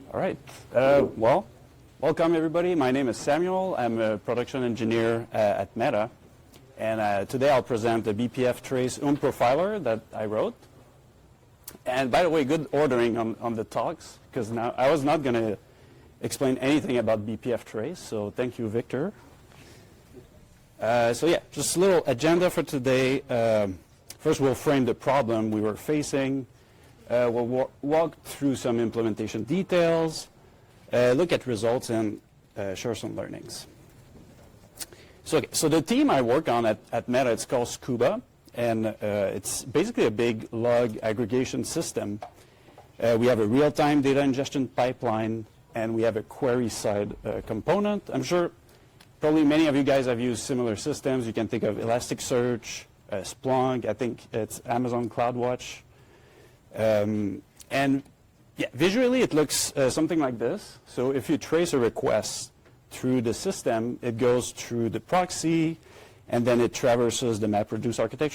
All right. Well, welcome everybody. My name is Samuel. I'm a production engineer at Meta. And today I'll present the BPF Trace Profiler that I wrote. And by the way, good ordering on the talks, because now I was not going to explain anything about BPF Trace, so thank you, Victor. So yeah, just a little agenda for today. First, we'll frame the problem we were facing. We'll walk through some implementation details, look at results, and share some learnings. So the team I work on at Meta, it's called Scuba, and it's basically a big log aggregation system. We have a real-time data ingestion pipeline, and we have a query-side component. I'm sure probably many of you guys have used similar systems. You can think of Elasticsearch, Splunk, I think it's Amazon CloudWatch. And yeah, visually it looks something like this. So if you trace a request through the system, it goes through the proxy, and then it traverses the MapReduce architecture.